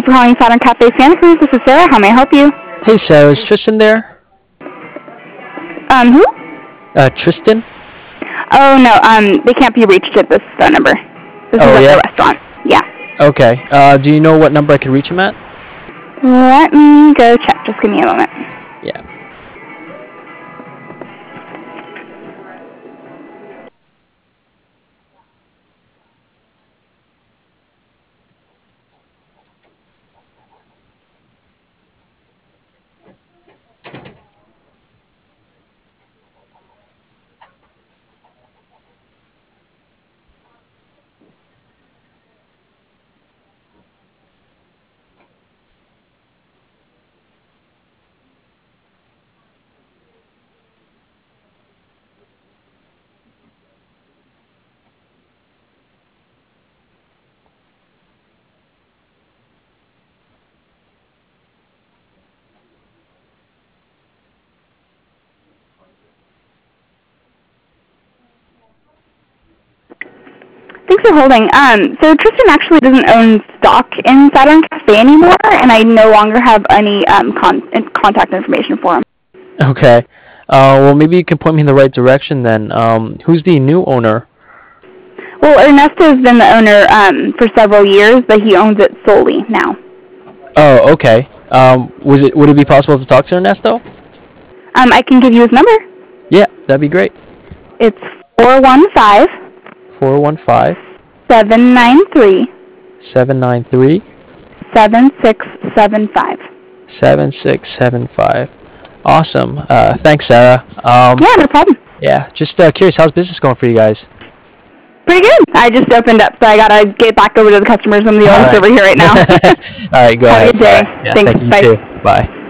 you for calling Saturn Cafe Santa Cruz. This is Sarah. How may I help you? Hey, Sarah, is Tristan there? Who? Tristan? Oh, no, they can't be reached at this phone number. This is Oh, at yeah? the restaurant. Yeah. Okay. Do you know what number I could reach him at? Let me go check. Just give me a moment. Yeah. Thanks for holding. So Tristan actually doesn't own stock in Saturn Cafe anymore, and I no longer have any contact information for him. Okay. Well, maybe you can point me in the right direction then. Who's the new owner? Well, Ernesto's been the owner for several years, but he owns it solely now. Oh, okay. Would it be possible to talk to Ernesto? I can give you his number. Yeah, that'd be great. It's 415 415 793 793 7675. 7675. Awesome. Thanks, Sarah. Yeah, no problem. Yeah, just curious, how's business going for you guys? Pretty good. I just opened up, so I gotta get back over to the customers. I'm the oldest over here right now. All right, go Have a ahead. good day. Yeah, Thanks. thank you, Bye. you too. Bye.